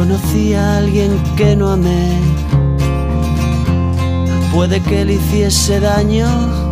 Conocí a alguien que no amé. Puede que le hiciese daño